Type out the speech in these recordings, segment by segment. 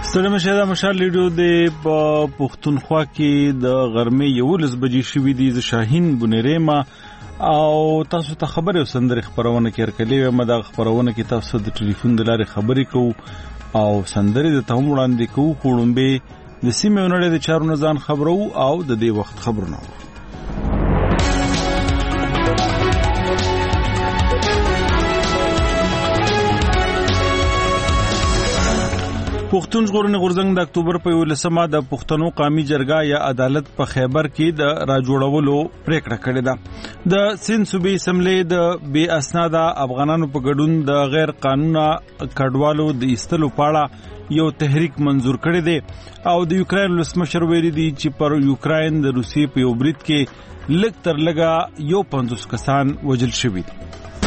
ستړي مشه دا مشال لیډیو د پښتونخوا کې د غرمې 11 بجې شوې دي. ز شاهین بنيريما او تاسو ته خبره وسندري خبرونه کې ورکلې ما د خبرونه کې تاسو د ټلیفون د لارې خبرې کوو او سندري د تهم وړاندې کوو. خړومبه د سیمه ونړې د چارو نزان خبرو او د دې وخت خبرونه. پښتون ژغورنې غورځنګ د اکتوبر په 11مه د پښتنو قومي جرګه یا عدالت په خیبر کې د راجوړولو پریکړه کړې ده. د سند صوبې اسمبلی د بے اسناده افغانانو په ګډون د غیر قانونا کډوالو د ایستلو پاړه یو تحریک منزور کړی دی او د یوکرين ولسمشر ویلي دی چې پر یوکرين د روسیې په یو برید کې لږ تر لږه یو 50 کسان وژل شوي دي.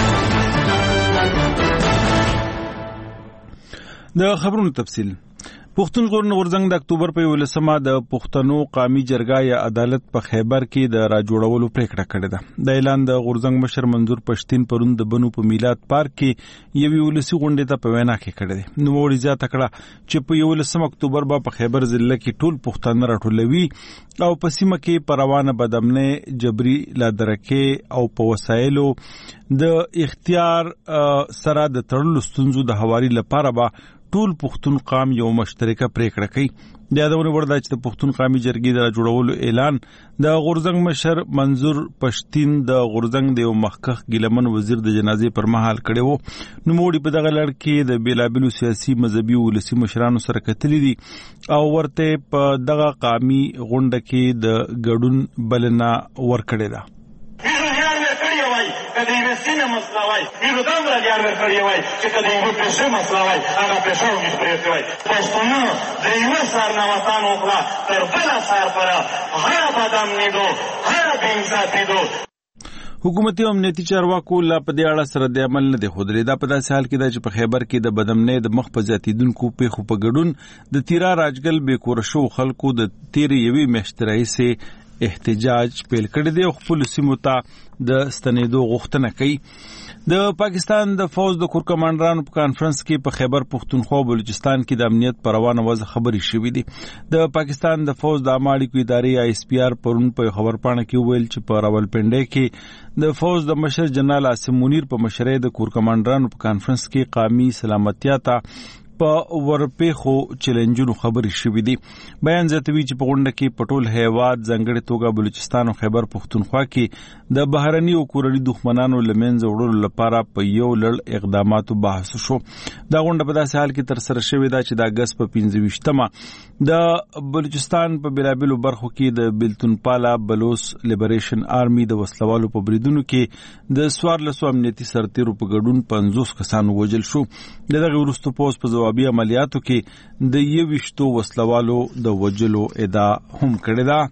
د خبرونو تفصیل. پښتون ژغورنې غورځنګ د اکتوبر په 11مه د پښتنو قومي جرګه یا عدالت په خیبر کې د راجوړولو پریکړه کړې ده. د اعلان د غورځنګ مشر منظور پښتين پرون د بنو په میلاد پارک کې یوې ولسی غونډې ته په وینا کې کړې ده. نو وړي زیاته کړه چې په 11 اکتوبر په خیبر ضلع کې ټول پښتانه راټولوي او په سیمه کې پروانه بدامنه جبري لادرکه او په وسایلو د اختیار سره د تړلو ستونزو د حوالي لپاره به ټول پښتون قوم یو مشترکه پریکړه کوي. د یادونه وردا چې د پښتون قومي جرګې د جوړولو اعلان د غورځنګ مشر منظور پښتين د غورځنګ د مخکخ ګلمن وزیر د جنازې پر مهال کړي وو. نو موړي په دغه لړ کې د بیلابلو سیاسي مذهبي ولسی مشرانو سره کتلې دي او ورته په دغه قومي غونډه کې د ګډون بلنه ورکړې ده. کدی وسینه مسلوي یو دم را یار ورکړی وای چې کدی یو پېښه مسلوي هغه پېښه ونی پرېږدي وای پښتون د یو سر نه وطن وکړه تر بل سر پر هر بدم نیدو هر بنځاتې دو. حکومتي امنیتي چارواکو لا په دې اړه سره د عمل نه دی خودري. دا په داسې حال کې ده چې په خیبر کې د بدمنې د مخ په زیاتیدونکو پیښو په ګډون د تیرا راجګل بې کور شو خلکو د تیر یوي مشتري سي احتجاج پیل کړی دی او خپل سیمو ته د ستنېدو غوښتنه کوي. د پاکستان د فوج د کور کمانډرانو په کانفرنس کې په خیبر پښتونخوا او بلوچستان کې د امنیت پر روانه وضع خبري شوې دي. د پاکستان د فوج د عمالیکو ادارې ISPR پرون په خبر پاڼه کې ویل چې په راولپنډي کې د فوج د مشر جنرال عاصم منیر په مشرۍ د کور کمانډرانو په کانفرنس کې قومي سلامتیا ته په ورپېخو چیلنجونو خبري شوې دي. بیان زیاتوي چې په غونډه کې پټول هیواد ځنګړې توګه بلوچستان او خیبر پښتونخوا کې د بهرني او کورني دښمنانو لمنځه وړلو لپاره په یو لړ اقداماتو بحث شو. دا غونډه په داسې حال کې تر سره شوې ده چې د اگست په 25مه د بلوچستان په بیلابلو برخو کې د بلتون پالا بلوس لیبریشن آرمي د وسلوالو په بریدونو کې د 14 امنیتي سرتیرو په ګډون 50 کسان وژل شو. دغه وروسته پوس په جوابي عملیاتو کې د 21 وسلوالو د وژلو ادعا هم کړې ده.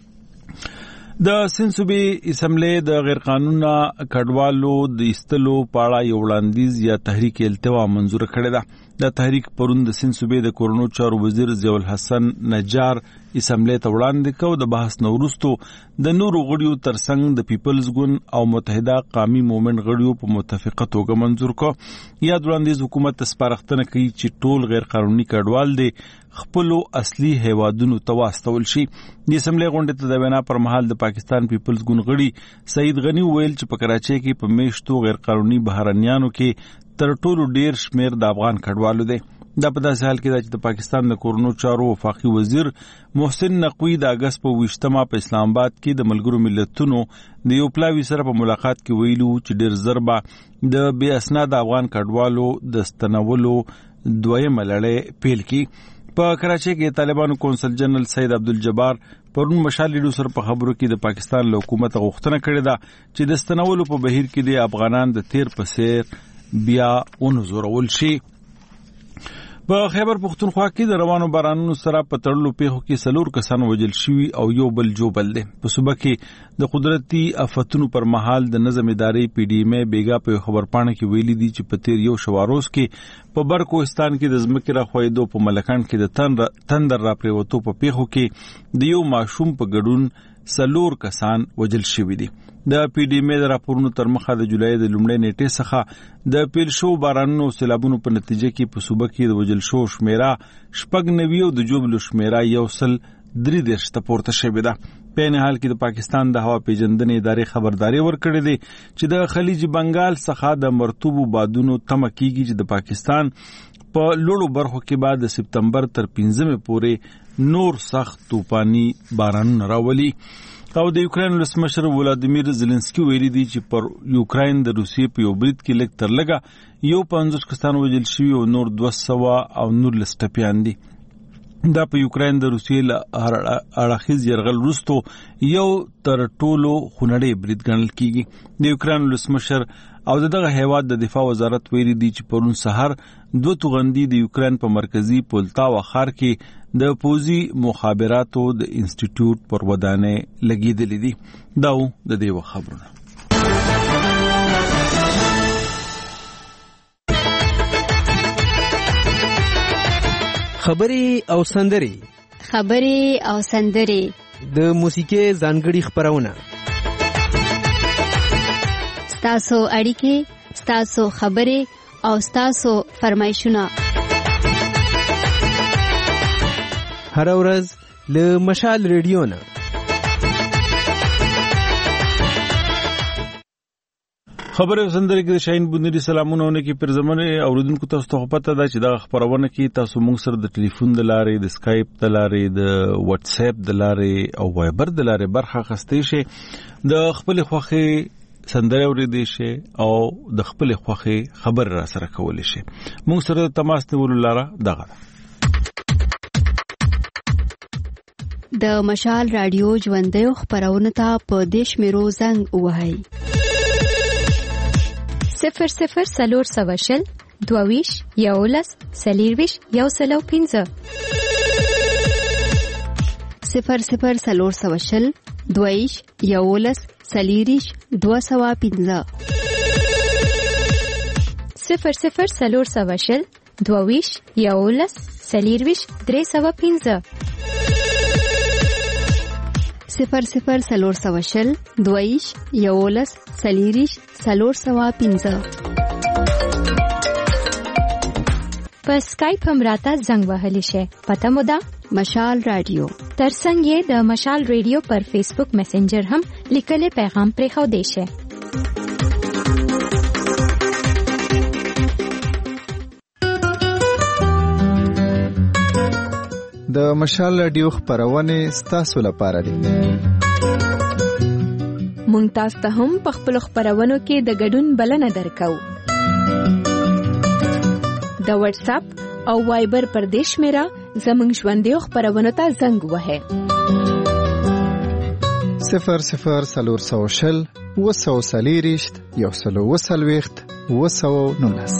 د سند صوبې اسمبلی د غیر قانونا کډوالو د ایستلو پاړه یو وړاندیز یا تحریک التوا منزور کړی ده. د تحریک پرون د سند صوبې د کورونو چارو وزیر ضیاء الحسن نجار اسمبلی ته وړاندې کو. د بحث نو وروسته د نورو غړیو ترڅنګ د پیپلز ګوند او متحده قومي مومنت غړیو په متفقه توګه منزور کو. یا وړاندیز حکومت سپارښتنه کوي چې ټول غیر قانوني کډوال دي خپل اصلي هیوادونو ته واستول شي. د اسمبلی غونډې ته د وینا پر مهال د پاکستان پیپلز ګوند غړي سعید غنی ویل چې په کراچۍ کې په میشتو غیر قانوني بهرنیانو کې تر ټولو ډیر شمیر د افغان کډوالو دي. دا په داسې حال کې ده چې د پاکستان د کورونو چارو وفاقي وزیر محسن نقوی د اگست په 20مه په اسلام آباد کې د ملګرو ملتونو د یو پلاوي سره په ملاقات کې ویلو چې ډیر ضربه د بې اسناد افغان کډوالو د ستنولو دویمه لړۍ پیل کړي. په کراچۍ کې طالبانو کونسل جنرال سید عبدالجبار پرون مشال لیډو سره په خبرو کې د پاکستان له حکومت غوښتنه کړې ده چې د ستنولو په بهیر کې د افغانان د تیر په څیر بیا ونزورول شي. په خیبر پښتونخوا کې د روانو بارانونو سره په تړلو پیښو کې 4 کسان وژل شوي او یو بل جوبل دي. په صوبه کې د قدرتي آفتونو پر مهال د نظم ادارې PDM بیګا په خبر پاڼه کې ویلي دي چې په تیر یو شواروز کې په برکوهستان کې د ځمکې را خوېدو په ملکان کې د تندر را پریوتو په پیښو کې د یو ماشوم په ګډون 4 کسان وژل شوي دي. د پی ډی ام د راپورونو تر مخه د جولای د لومړۍ نیټې څخه د پیل شو بارانونو او سیلابونو په نتیجه کې په صوبه کې د وژل شو شمیره 96 او د جوړلو شمیره 133 ته پورته شوې ده. په نه حال کې د پاکستان د هوا پیژندنې ادارې خبرداري ورکړې ده چې د خلیج بنگال څخه د مرطوبو بادونو تمه کیږي چې د پاکستان په لوړو برخو کې بعد د سپتمبر تر 15 پورې نور سخت طوفاني بارانونه راولي. او د یوکرين ولسمشر ولادیمیر زيلنسکي ویلي دی چې پر یوکرين د روسیې په یو برید کې لږ تر لږه 50 کسان وژل شوي او نور 200 او نور لسټپیان دي. دا په یوکرين د روسیې له اړخیز یرغل وروسته یو تر ټولو خونړی برید ګڼل کیږي. د یوکرين ولسمشر او دغه هیواد د دفاع وزارت ویلي دی چې پرون سحر 2 توغندي د یوکرين په مرکزی پولتاوا ښار کې د پوزي مخابراتو د انسټیټیوټ پر ودانې لګیدلې دي. دا د دې خبرونه. خبري او سندري د موسیقي ځانګړي خبرونه. ستاسو اړیکې، ستاسو خبري او ستاسو فرمایشونه هر ورځ له مشال ریډیو نه. خبره وسندري کې شاهین بونری سلامونه کې پر زمانه اوریدونکو تاسو ته پته ده چې دا خبرونه کې تاسو موږ سره د ټلیفون د لارې، د اسکایپ د لارې، د واتس اپ د لارې او وایبر د لارې برخه اخیستئ شئ. د خپل خوخي سندره اوریدئ شئ او د خپل خوخي خبر را سره کولای شئ. موږ سره تماس نیول لاره دغه د مشال رادیو ژوندۍ خبرونه ته په دیش میرو زنګ وهاي 00 سلور سواشل دوویش یولس سلیرویش یوسلو 15 00 سلور سواشل دوویش یولس سلیریش 215 00 سلور سواشل دوویش یولس سلیرویش 315 00 سلور سواشل دویش یولس سلیریش 315 په اسکایپ هم راته زنګ وهلی شي. پته مو ده مشال رادیو. ترڅنګ یې د مشال رادیو پر فیسبوک میسنجر هم لیکلي پیغام پرې خو دی شي. د مشال رادیو خبرونه ستاسو لپاره دي. مونږ تاسو ته هم په خپل خبرونو کې د ګډون بلنه درکو. د واتس اپ او وایبر پر دیش میرا زمونږ ژوندۍ خبرونو ته زنګ وهه 00 سلور سوشل وسو سلیریشت یوسلو وسلويخت وسو نونس.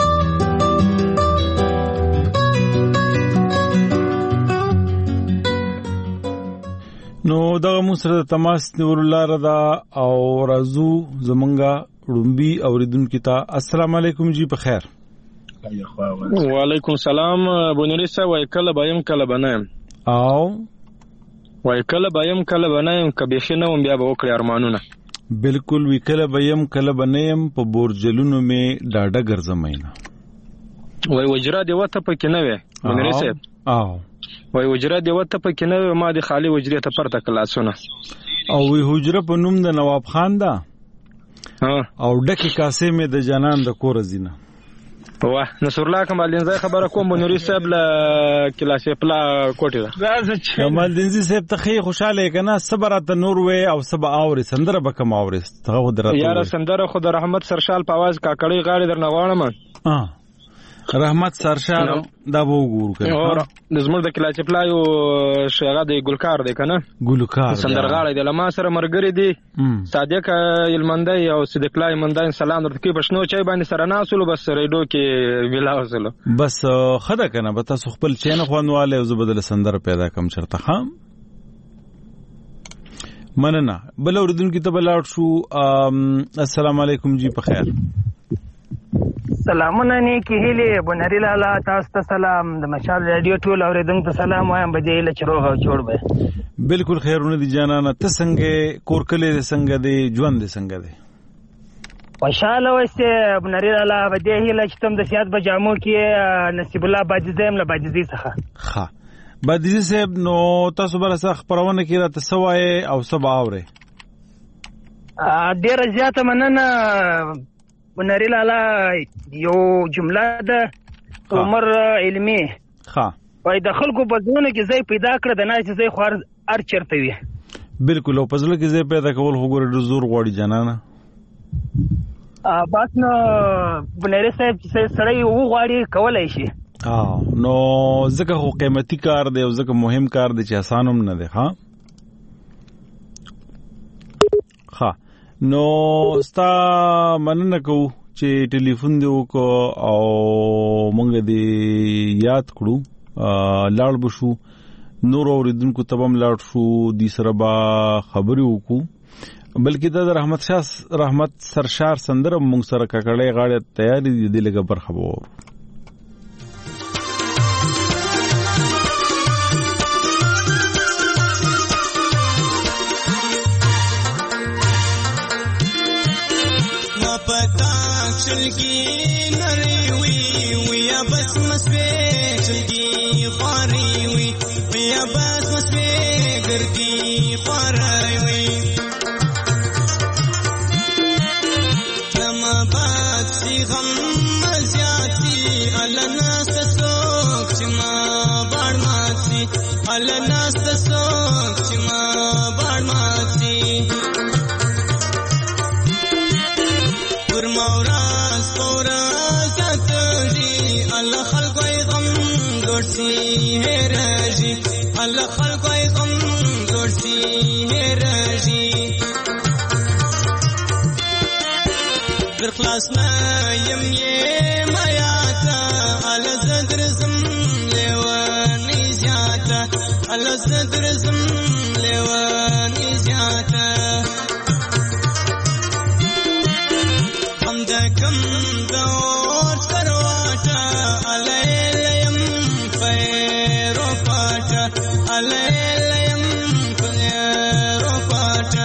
نو دغه مو سره تماس نیول لاره دا او رازو زمونږه رومبي اوریدونکو ته السلام علیکم جی په خیر. وعلیکم السلام بونری سا وای کله بایم کله بنایم او وای کله بایم کله بنایم کبي خنه وم بیا به وکړ ارمانونه. بالکل وی کله بایم کله بنایم په بورجلونو می ډاډه ګرځماینا. وای وجرا دی وته پکې نه وې بونری سا او وای وجره دی وته پکې نه ما د خالی وجره ته پرته کلاسونه او وی حجره په نوم د نواب خان دا او ډکی کاسه می د جنان د کور زینه واه نصر الله کمال دین خبره کوم نوري صاحب له کلاسه پلا کوټه دا کمال دین صاحب ته خې خوشاله کنه صبرات نور وې او سبا اوري سندره بکم اوري ته درته یاره سندره خو د رحمت سرشال په आवाज کاکړی غاړي درنه غواړم رحمت سرشال دا وګورو کنه د زمر د کلاچ پلایو شغه د ګلکار دی کنه ګلکار سندرغاړي د لما سره مرګري دی صادق یلمندای او صدقلای مندای سلام درته کې بشنو چای باندې سره ناسلو بس ریډو کې ویلا وسلو بس خدا کنه به تاسو خپل چین خوانواله او زبدل سندر پیدا کم چرته خام مننه بل اوردونکو ته بلاړ شو السلام علیکم جی په خیر سلامونه نیکی هیلې بنری لالا تاسو ته سلام د مشال رادیو ټول اوریدونکو ته سلام وایم بجې له چروغ او جوړ به بالکل خیرونه دي جانانه ته څنګه کور کله دې څنګه دې ژوند دې څنګه دې خوشاله وسته بنری لالا بجې هیله چې تم د سیاست بجامو کې نصیب الله باجزم له باجزي څخه ښه باجزي صاحب نو تاسو بل څه خبرونه کې راته سوای او سبا اوره ډیر زیاته مننه بنری لالا یو جمله ده عمر علمي ها وای د خلکو په ځونه کې ځای پیدا کړ د ناس ځای خور ار چرته وي بالکل او پزله کې ځای پیدا کول خو ګور ډیر زور غواړي جنانه بس نو بنری صاحب چې سړی وو غواړي کولای شي نو ځکه خو قیمتي کار دی او ځکه مهم کار دی چې آسان هم نه دی ها نو ستا مننه کوو چې ټلیفون دی وکړو او مونږ دې یاد کړو لاړ بشو نور اوریدونکو ته هم لاړ شو دې سره به خبرې وکړو بلکې د رحمت سرشار سندره مونږ سره ککړې غاړه تیاری دي لګه برخه وو چلگی نری وی ویا بس مسوی چلگی خواری وی ویا بس مسوی گردی خواری وی لما بات سی غم مزیاتی الناس سوک چما بار ماتی الناس سوک چما بار ماتی مورز قورز تجی الله خلقای غم گرسی هرجی الله خلقای غم گرسی هرجی در خلاص نایم یم آیاتا الله زدرزم لیوانی زیاتا الله زدرزم لیوانی زیاتا کم دور سرواتا علیم فیرو پاتا علیم فیرو پاتا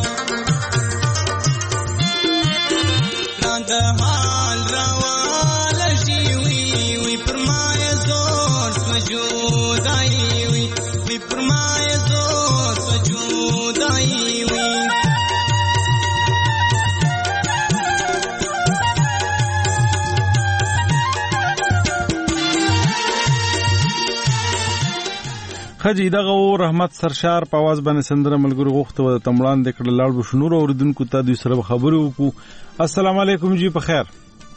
راند حال روال جیوی وی پرمای زور سجودائی وی پرمای زور سجودائی وی خجی دغه رحمت سرشار په आवाज باندې سندره ملګری غوښته و تمړان د کړه لاړ بشنور اوریدونکو ته دوی سره خبرې وکړو السلام علیکم جی په خیر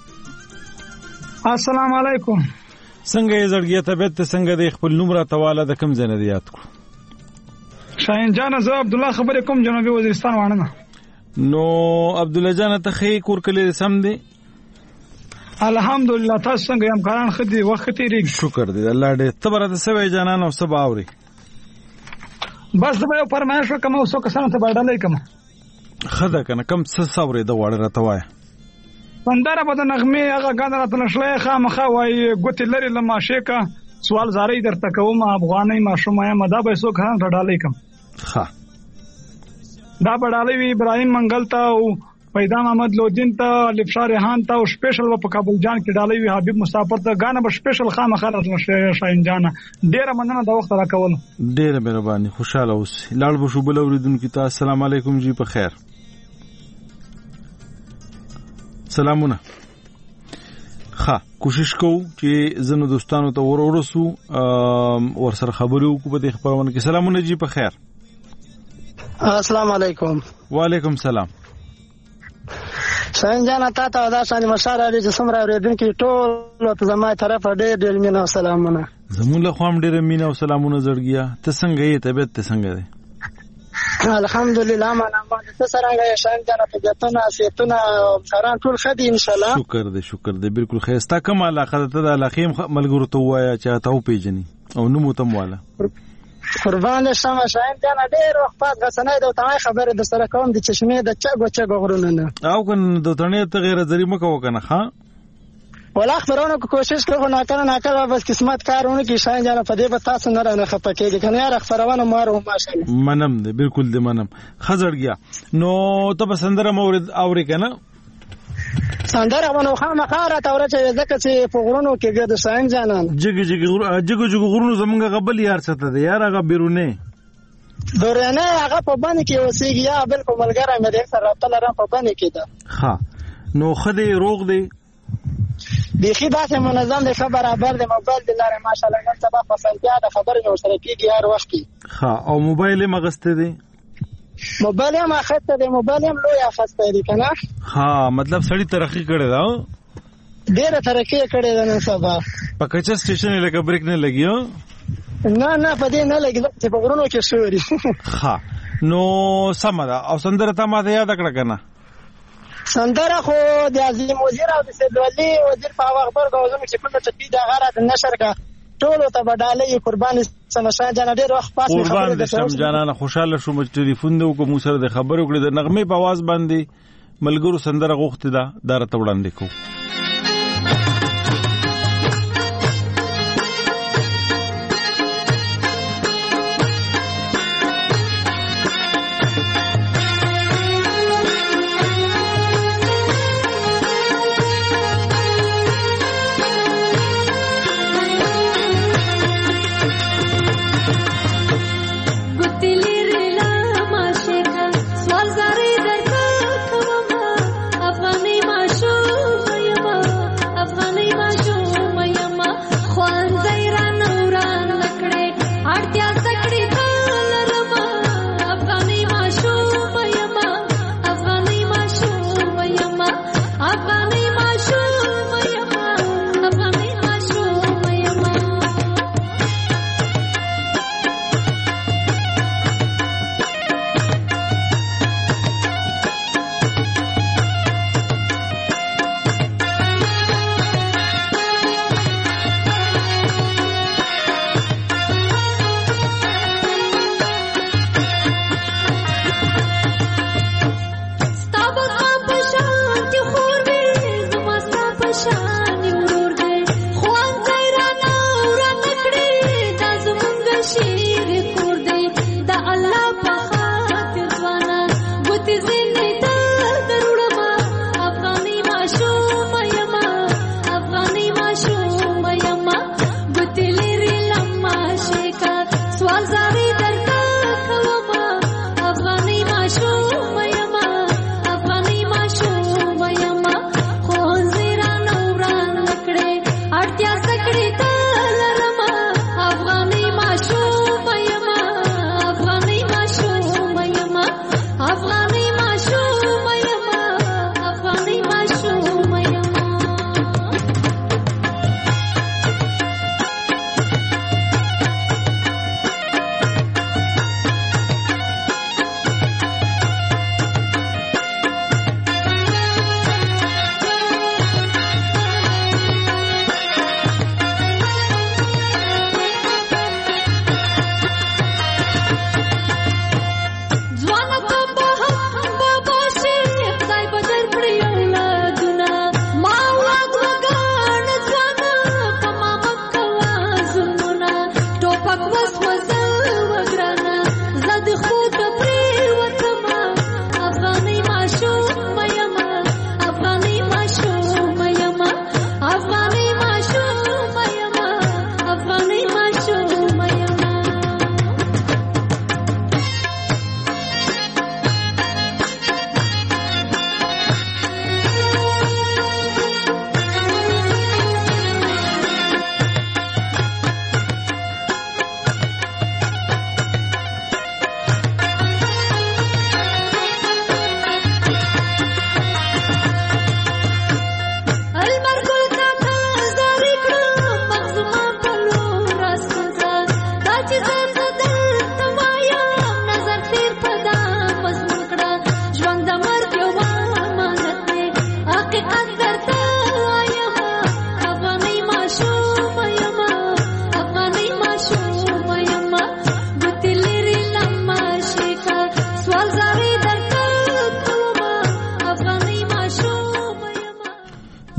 السلام علیکم څنګه یې زړګی طبيعت څنګه د خپل نوم را تواله د کم ځنه یاد کړو شاهین جان زه عبد الله خبرې کوم جنوبي وزیرستان وانه نو عبد الله جان ته خې کور کلی سم دی الحمدلله تاسو څنګه یم کاران خدي وخت تیری شکر دی الله دې تبره د سوي جانان او سبا اوري بس د یو فرمایش کوم اوسو کسانو ته باندې کوم خدا کنه کم څه صبرې د وړه راته وای پندره په نغمه هغه غاندره تنشلې خامخه وای ګوت لري لما شیکا سوال زاري درته کوم افغاني ماشومه مدا به سو خان ډالې کوم ښه دا بډالې وی ابراهيم منګل ته او پیدا محمد لودین ته لفشار هان ته او سپیشل په کابل جان کې ډالې وی حبیب مسافر ته غانه به سپیشل خامخه راځي شاهین جان ډیره مننه د وخت راکول ډیره مهرباني خوشاله اوس لاړ بشو بل اوریدونکو ته السلام علیکم جی په خیر سلامونه ښه کوشش کوو چې زنه دوستانو ته ورسو ورسره خبرې وکړو په دې خبرونه کې سلامونه جی په خیر السلام علیکم وعلیکم سلام شاهین جان تاسو دا شان مشاره لري چې سمره اوریدونکو ټول ته زما طرف ډېر مینه او سلامونه زموږ له خوام ډېر مینه او سلامونه زړګیا ته څنګه یې طبيعت ته څنګه ده الحمدلله معنا ما ته څنګه شاهین جان ته جتونه سیتونه کاران ټول خدي ان شاء الله شکر دې بالکل خيستا کوم علاقه ته د علاقې ملګرو ته وایا چې تاسو پیژني او نو متم والا قربان شمه شاهین جان ډېر وخت غسنې د تمه خبره د سره کوم د چشمه د چغو غرونه نه او کنه د تنه ته غیر ذری مکو کنه ها ولا خبرونه کوشش کوو ناکله بس قسمت کارونه کې شاین جان په دې به تاسو نه رانه خپکیږي کنه یار خبرونه مارو ماشاءالله منم دې بالکل دې منم خزر گیا نو ته سندره مورد اوري کنه سندره ونه خامخاره تاوره چې ځکه چې په غرونو کې ګرځي شاین جانان جګ غرونو زمونږ غبل یار څه ته یار هغه بیرونه دورانه هغه په باندې کې وسیږي یا بل په ملګری مې ډېر سره رابطه لرم په باندې کې ده ها نو خدای روغ دی بیخي داسې منظم دی ښه برابر دی موبایل دی لري ماشاءالله نن سبا په سنتیا د خبرې مې ورسره کېږي هر وخت کې ها او موبایل یې مغسته دی موبایل یې اخیستی دی موبایل یې لوی اخیستی دی که نه ها مطلب سړي ترقي کړې ده ډېره ترقي یې کړې ده نن سبا په کچه سټیشن یې لکه بریک نه لګي نه په دې نه لګي چې په غرونو کې شوري ها نو سمه ده او سندره ته ماته یاد کړه کنه سندره خو د عظیم وزیر او د سید ولی وزیر په هغه خبر غوښتم چې کومه چې د غره د نشر کا ټول ته بدالې قرباني سمشان جان ډېر وخت پاسه قربان د شم جانانه خوشاله شوم چې ټلیفون دی کوم سره د خبرو کړې د نغمه په आवाज باندې ملګرو سندره غوښته ده دار ته وړاندې کو افغاني ماشو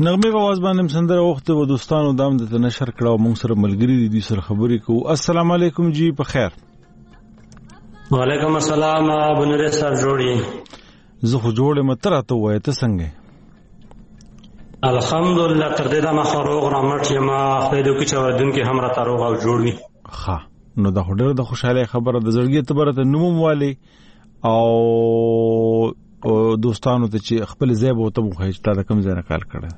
نغمه په आवाज باندې سندره وخت و دوستانو دام د نشر کړه مونږ سره ملګری دي سره خبرې کوو. السلام علیکم جی په خیر. وعلیکم السلام ابو نور صاحب جوړی زه خو جوړم تر ته وای ته څنګه؟ الحمدلله تر دې دا ما خروغ رامټ یم خپل دوی چې وردون کې هم را تاروغ او جوړوي. ها نو دا هډر د خوشاله خبره د زړګي ته برته نوم والی او دوستانو ته چې خپل ځای به ته مخه چې تا کوم ځای نه کال کړه.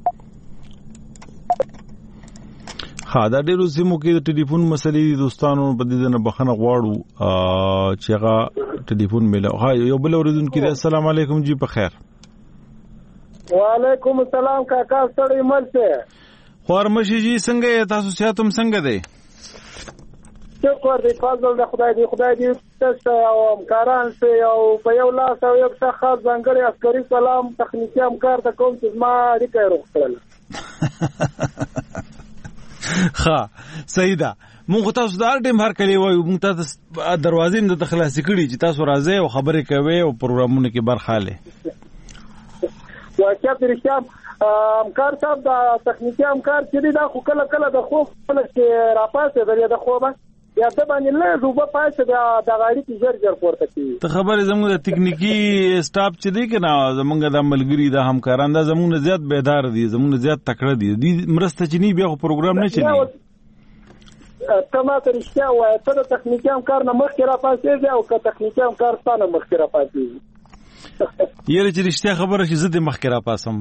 ها دا ډیرو سیمو کې د ټلیفون مسلې دوستانو په دې نه بخنه غواړو چې هغه ټلیفون مله. ها یو بل اوریدونکو کې السلام علیکم جی په خیر. وعلیکم السلام کاکا ستړي مرته خورمشي جی څنګه تاسو سیاتم څنګه دی؟ شکر دی فضل د خدای دی تاسو او همکاران سه او په یو لاس او یو څه خاص ځانګړي عسکري سلام تخنیکی همکار ته کوم چې ما اړیکه وکړل. ها صحیح ده. مونږ تاسو د ټیم هر کلی وایو مونږ تاسو دروازې د خلاصې کړي چې تاسو راځي او خبرې کوي او پروګرامونه کې برخه لې. واقعا پرشتام همکار صاحب د تخنیکی همکار چې دا خو کله کله د خوب چې راپاسه د خوبه یا د باندې له روبه پاسه د غاړي کې جر پورته کوي. ته خبرې زموږ د تکنیکی سټاف چې دی کنه زموږ د ملګری د همکاران دا زموږ زیات بیدار دي زموږ زیات تکړه دي دي مرسته چې نه بیا پروګرام نه چلی. تما ته رښتیا وایي ته د تخنیکی همکار نه مخکې راپاسېږي او که تخنیکی همکار ستانه مخکې راپاسېږي. یره چې رښتیا خبره شي زه د مخکې راپاسم.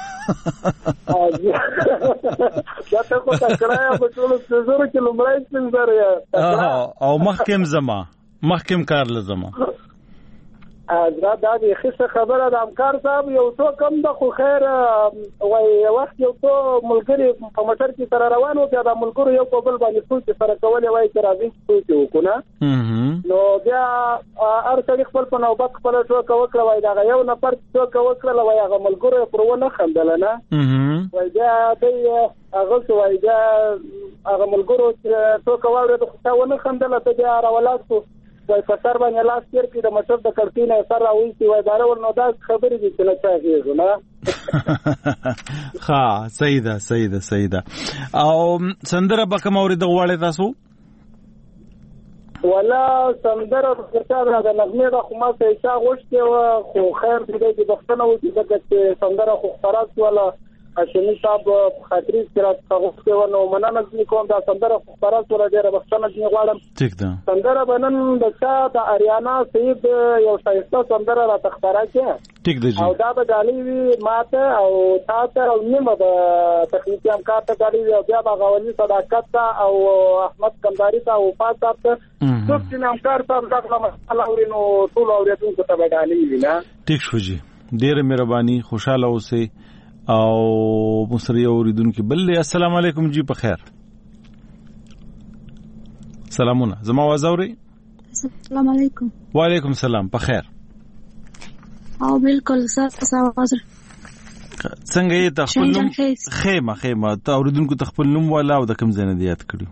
دا ته کو تکړه په ټول زورو کې لمړای څنګه او مخکم زما مخکم کار لزما دا د خصه خبره د همکار صاحب یو څو کم د خو خیر وای وخت یو څو ملګری په موټر کې سره روان و دا ملګری یو په بل باندې څو سره کولای وای چې راځي څو وکونه نو بیا ارڅ خپل په نوبت خپل څو وکړه وای دا یو نفر څو وکړه وای هغه ملګری پرونه خندل نه وای دا هغه وای دا هغه ملګری څو وړه د څو خندل ته بیا راولات وای په سر باندې لاس تیر کې د مشر د کړکینه سر راوځي وای دا ورنو دا خبرې دي چې نه چاهیږي نه. ها صحیح ده او سندره به کوم اورید غواړی تاسو؟ ولا سندره د نغمه د خو ما ته ایشا غوښته خو خیر دې د بختنه و چې سندره خو خراب ولا هاشمي صاحب خاطري سره غوښته ونه مننه کوم دا سندره خو خراب ولا ډیره بختنه نه غواړم. ٹھیک ده. سندره بنن د چا د اریانا سید یو شایسته سندره را تختاره کې ٹھیک ده جی. او دا به غالي ماته او تاسو او نیمه د تخنیکی همکار ته غالي او بیا به غوړي صداقت او احمد کنداري ته او پاسه ته څوک چې همکار تاسو دغه مسله اورینو ټول اوریدونکو ته به غالي وینا. ٹھیک شو جی ډیره مهرباني خوشاله اوسئ او مصری اوریدونکو بل السلام علیکم جی په خیر. سلامونه زما आवाज اوري؟ السلام علیکم. وعلیکم السلام په خیر. او بالکل تاسو आवाज څنګه یې تخپل نوم خیمه ته اوریدونکو تخپل نوم والا او د کوم ځای نه یاد کړو؟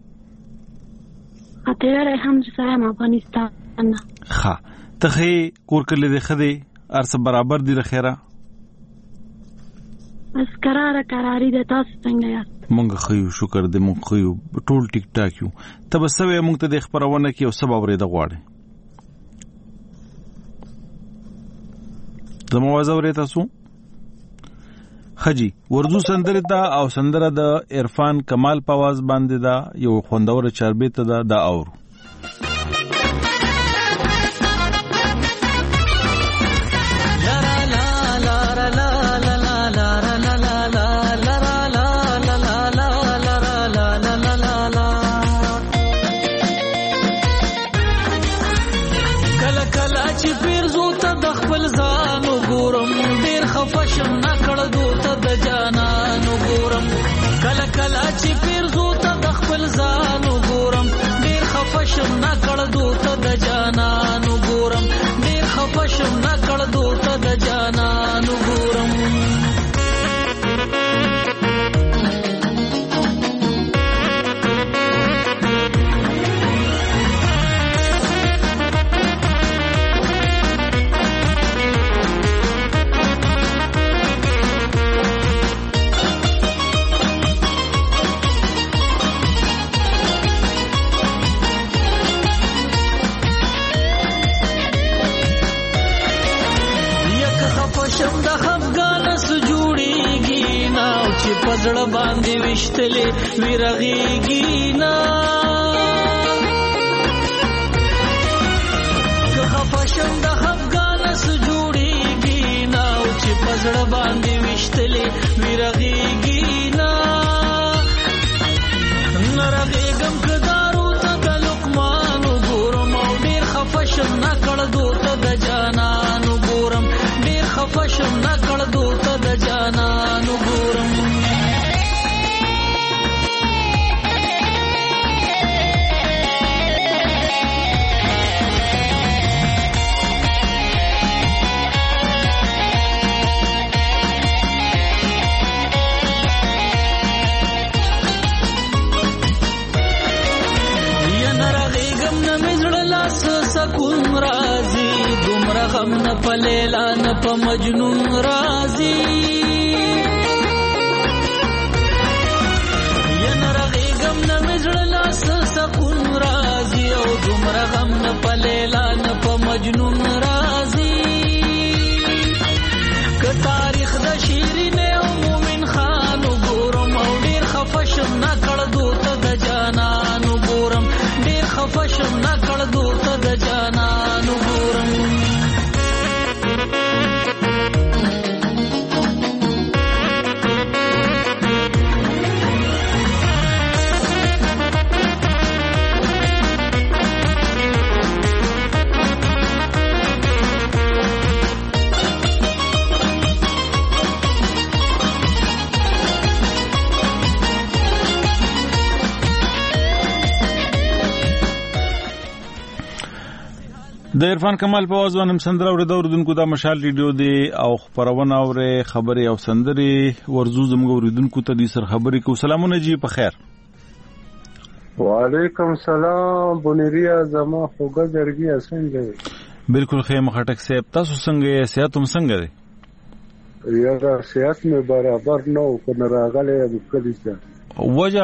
اته ریحان صاحب افغانستان. ها ته کور کله د خدي ارس برابر دي خیره اس قراری د تاسو څنګه یاد؟ مونږ خيو شکر دې مونږ خيو ټول ټیک ټاک یو. ته به سوي مونږ ته د خبرونه کې او سبب لري د غواړي زموږ आवाज اوري تاسو؟ خجی ورزو سندره دا او سندره د عرفان کمال په आवाज باندې دا یو خوندور چربه ته دا اور پزړه باندې وشتلې ویرغېږي نه که خفه شم د خفګان څه جوړېږي نه او چې پزړه باندې وشتلې ویرغېږي نه نه رغېږم که دارو ته د لقمان وګورم او ډېر خفه شم نه کړدو ته د جانان وګورم ډېر خفه شم نه کړدو ته د جانان وګورم سکون رازی دومره غم نه په لیلا نه په مجنون رازی یا نه رغېږم نه مې زړه لاس سکون رازی او دومره غم نه په لیلا نه په مجنون رازی که تاریخ د شیرین او مومن خان وګورم او ډېر خفه شم نه کړدو ته د جانان وګورم ډېر خفه شم نه کړدو ته د جانان وګورم د عرفان کمال په आवाज باندې سندره اوریدو اوریدونکو دا مشال ریډیو دی او خبرونه اوره خبري او سندري ورزو زموږ اوریدونکو ته دي سر خبري کو سلامونه جی په خیر وعلیکم سلام بونیریا زما خوګه جرګي څنګه بالکل خیر مخټک صاحب تاسو څنګه صحت هم څنګه دی یاره صحت مې برابر نه او کنه راغله د کلیسا وجه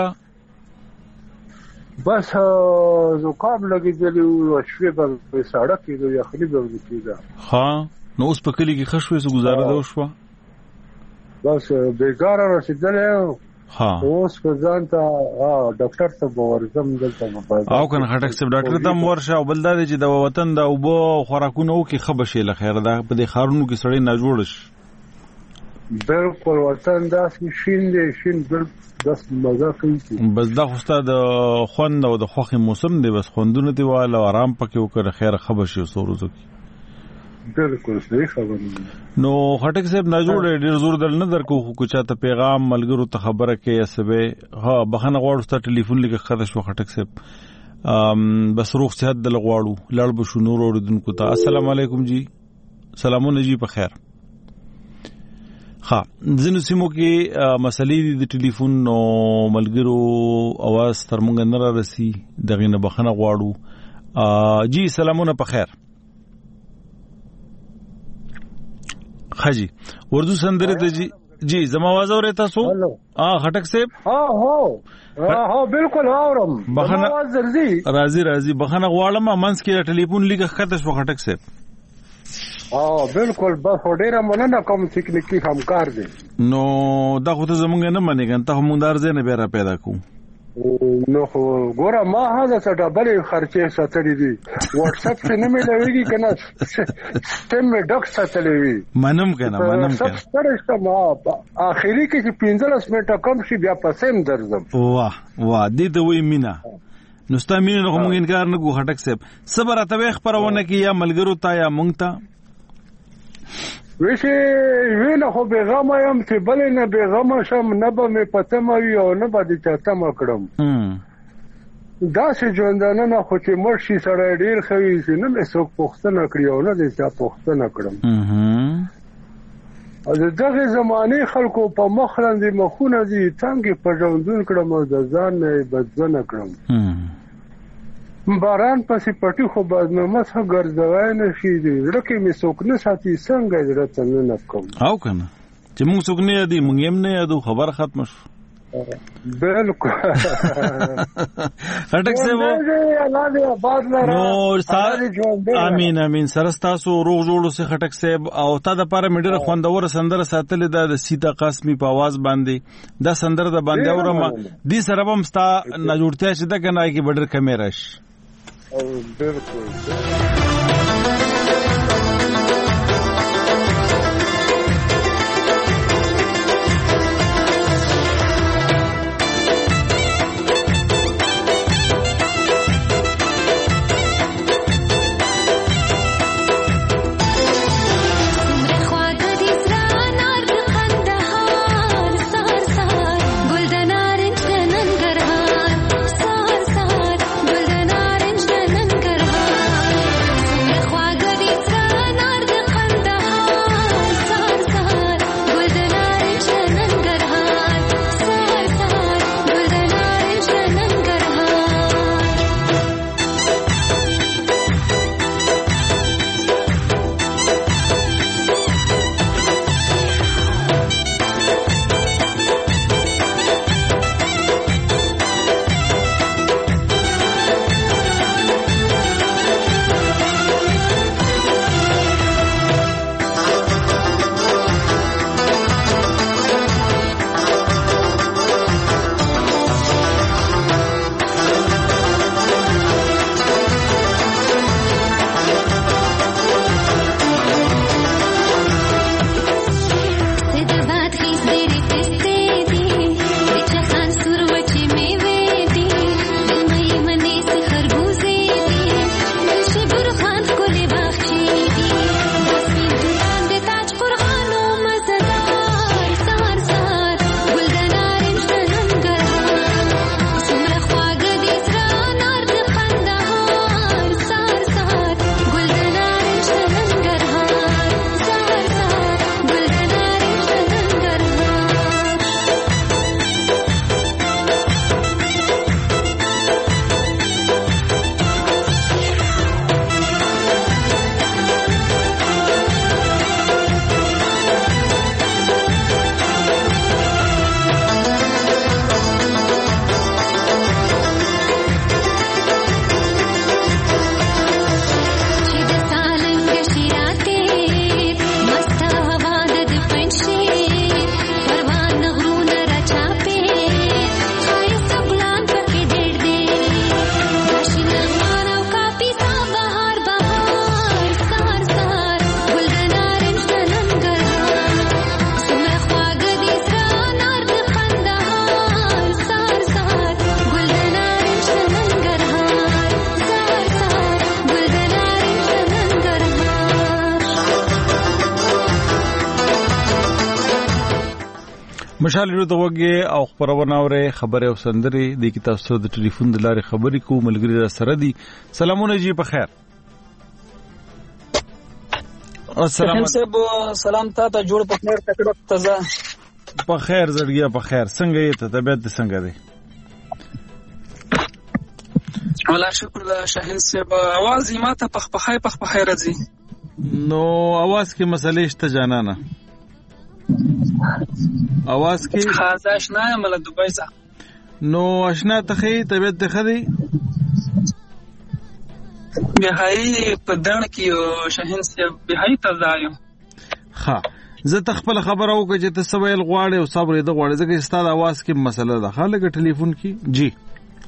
بس زکام لګیدلی او شوي په سړک کې یو یخني ورته کیده ها نو اوس په کلی کې خښوي سو گزاره ده شو بس بیګار رسیدلې ها اوس په ځان ته ډاکټر ته ورزم دلته او کنه خټک صاحب ډاکټر ته ورشه او بل دا چې د وطن د او بو خوراکونو کې خبشه لخير ده په دې خارونو کې سړی نه جوړش بالکل وطن داسې شین دی شین داس مزه کوي بس دا خو ستاسو د خوند او د خوخي موسم دی بس خوندونه دی واله آرام پکې وکړه خیر خبر شي سوروزو کې بالکل صحیح خبره نو خټک صاحب نه جوړ ډیر زور دل نه درکو خو چاته پیغام ملګرو ته خبره کې اسبه ها بخنه غواړو ست ټلیفون لګه خدای شو خټک صاحب بس روغ صحت دل غواړو لړ بشو نور اوردونکو ته السلام علیکم جی سلامونه جی په خیر ها ځینو سیمو کې مسلې د ټلیفون نو ملګرو आवाज تر مونږ نه راسي دغه نه بخنه غواړو جی سلامونه په خیر خاجي اردو سندره ته جی زما आवाज اورئ تاسو خټک صاحب ها بالکل اورم بخنه راځي بخنه غواړم منځ کې ټلیفون لګه خطه شو خټک صاحب بالکل بس ډیره مننه کوم تکنیکی همکار دي نو دا خو ته زمونږ نه منېګن ته هم دار زنه بیره پیدا کو نو ګوره ما هغه څه ډبلې خرچې ساتلې دي واتس اپ کې نه ملويږي کنه سم ډک ساتلې وي منم کنه سره ما اخیری کې 15 منټه کم شي بیا پسیم درځم واه دې ته وې مینا نو ستا مینه نو موږ انکار نه کو خټک صاحب صبر ته خبرونه کې یا ملګرو ته یا مونږ ته ویشه وینه خو بیغمه یم چې بلې نه بیغمه شم نه به مې پته موي او نه به دې چاته مکړم داسې ژوندانه نه خو چې مړ شي سړی ډېر ښه وي چې نه مې څوک پوښتنه کړي او نه دې چا پوښتنه کړم او د دغې زمانې خلکو په مخ لاندې مخونه دي څنګه په ژوندون کړم او د ځان نه یې بدزنه کړم باران پسې پټي خو بدنامه څه ګرځوای نه شي زړه کې مې څوک نه ساتي څنګه زړه څنګه نه کوم او کنه چې موږ څوک نه یادي موږ هم نه یادو خبر ختم شو بالکل خټک صاحب امين امين سره تاسو روغ جوړو سه خټک صاحب او تا د پاره میډر خوندور سندره ساتلې د سیتا قاسمی په आवाज باندې دا سندره د باندې اورم دي سره هم ستا نه جوړتیا چې دا کنه کی بډر کمیرش بالکل مشال ورو دغه او خبرونه اوره خبره او سندري د کی تاسو د ټلیفون د لارې خبرې کو ملګری را سره دي. سلامونه جی په خیر. السلام علیکم. سلام تاسو جوړ په خیر تکړه تازه په خیر زړګیا په خیر. څنګه یې ته طبيعت څنګه دی؟ والله شکر الله شاهین صاحب. आवाज یې ماته پخپخای راځي. نو आवाज کې مسلې شته جانانه. आवाज کې خاصه آشنا یم له دوبۍ څخه. نو آشنا ته طبيعت ته خدي بهایي په دړ کې شاهین صاحب بهایي تزایم. ها زه تخپل خبر او چې ته سویل غواړې او صبر دې غواړې ځکه ستاسو आवाज کې مسله ده. خالګ ټلیفون کې جی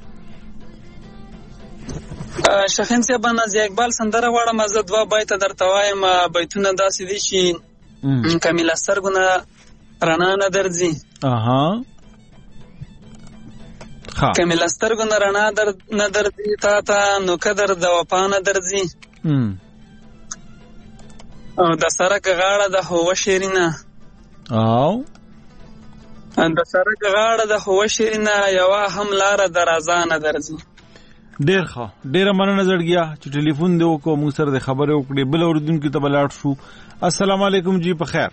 شاهین صاحب باندې اقبال سندره غواړم. زه 2 بیت درته وایم. بیتونه داسې دي چې کمیلا سترګونه رڼا نه درځي. اها ها کمیلا سترګونه رڼا نه درځي تا ته نو قدر د وفا نه درځي. او د سرک غاړه د هو شیرینه او د سرک غاړه د هو شیرینه یوا هم لار درازانه درځي. ډیر ښه ډیر مننه زړګیا چې ټلیفون دی وکړو موږ سره د خبرې وکړې. بل اوردونکو ته بلاړ شو. السلام علیکم جی په خیر.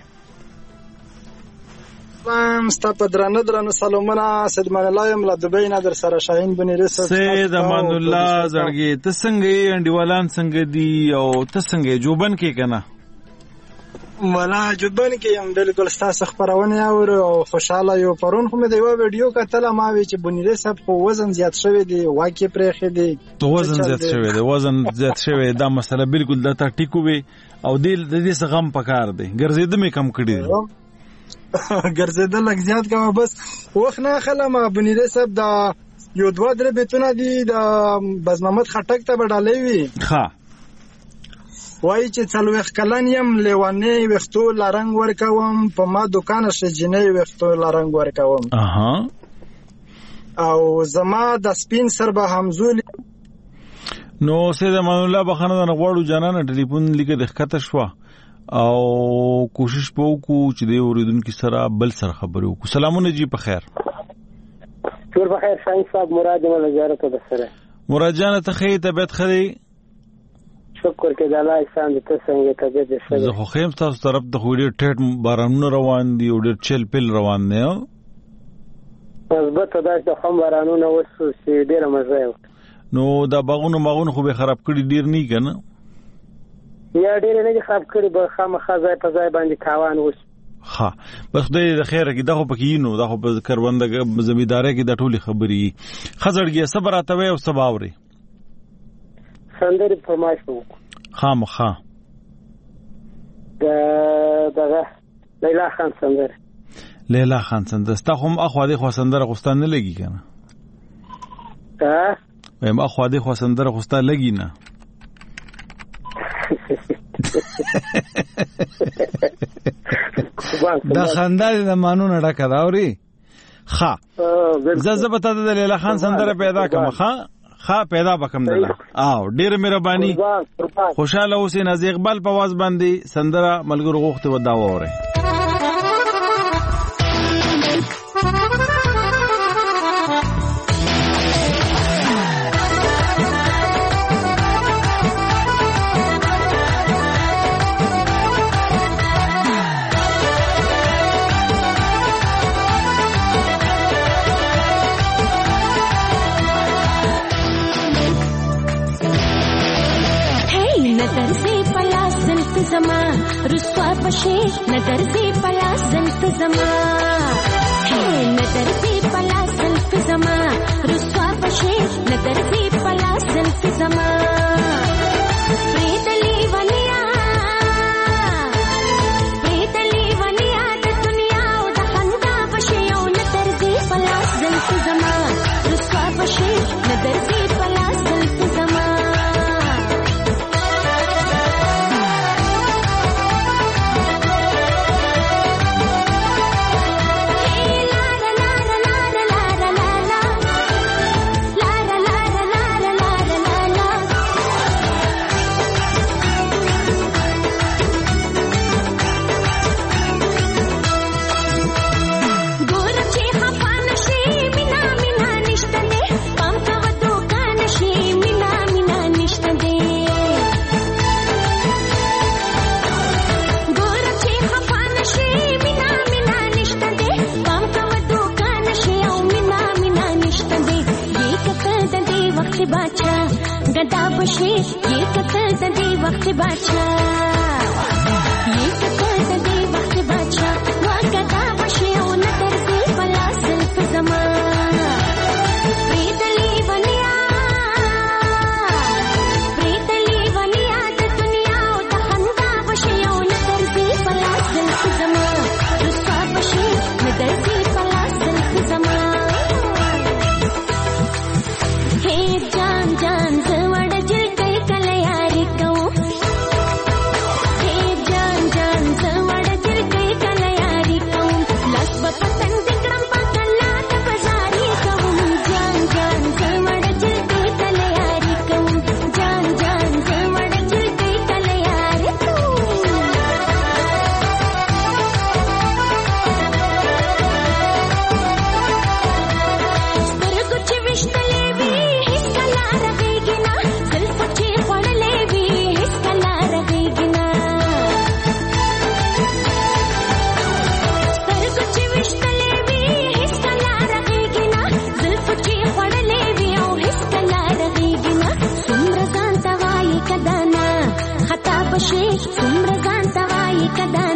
مصطفی درانه سلامونه. سید مان الله یم له دوبۍ نه در سره شاهین بن رسول. سید امان الله زړګي ته څنګه یې انډیوالان څنګه دي او ته څنګه جوبن کې کنه؟ ولا جوبن کې هم بالکل ستاسو خبرونه اورو او خوشاله یو. پرون خو مې د یو ویډیو کتل ما وی چې بنیره صاحب خو وزن زیات شوی دی واکه پرېخې دی تو وزن زیات شوی دا مسله بالکل د تا ټیکو وي او دې څه غم پکار دی ګرځېدم کم کړی دی ګرځېدل لږ زیات کوم بس وخت نه خلم بنیره صاحب دا یو دوه درې بیتونه دي د باز محمد خټک ته بدلې وی ها وای چې څلوخ کلن يم لیوانې وختو لارنګ ورکوم په ما دکان شجنې وختو لارنګ ورکوم او زما د سپین سر به همزول نو سید امان الله بخنه د غواړو جانانه ټلیفون لیکه د ښکته شو او کوشش وکړو چې د اوریدونکو سره بل سره خبرو وکړو. سلامونه جی په خیر. ټول په خیر. شاین صاحب مراد مله زیارت ده سره. مراد جان ته خیر طبيعت خري. شکر کې د الله احسان دې ته څنګه طبيعت دې ښه. زه خو خیم تاسو طرف د خوړې ټټ بارانونه روان دي او ډېر چل پل روان دي. مثبت داش د خام بارانونه وسو چې ډېر مزه یو. نو دا باغونه خو به خراب کړي ډېر نه کنه. یا ډېر نه خراب کړي به خامخا ځای په ځای باندې تاوان وس. ها بس خدای د خیره کې دغه پکې نو دغه په کرونده زمیداري کې د ټولي خبري خزړګي صبر اتوي او سباوري سندري فرمایش وکړه خامخا دغه لیلا خان سندر ستا هم اخو دې خو سندره غوستان نه لګي کنه وایم اخو دې خو سندره غوستا لګي نه دا خندا د مانو نه ډکه دا اوري ښه زه به ته د لیلا خان سندره پیدا کوم ښه پیدا وکم دله او ډیر مهرباني خوشاله اوسې نازي اقبال په واز باندې سندره ملګرو غوښته و دا وره رسوا پشے نظر سے پلا زلف زما ہے نظر سے پلا زلف زما رسوا پشے نظر سے پلا زلف زما پریتلی ونیا د دنیا او د خندا پشے او نظر سے پلا زلف زما رسوا پشے نظر سے پلا زلف زما गदा बशे ये कतल दे वक्त बादशाह ये कतल दे वक्त बादशाह वा गदा बशे ओ नजर से पला जुल्फ ज़मा प्रीतली वनिया द दुनिया ओ द खंदा बशे ओ नजर से पला जुल्फ ज़मा रुस्वा बशे नजर से पला जुल्फ ज़मा हे जान जान सुम्र जान तवाई कदाना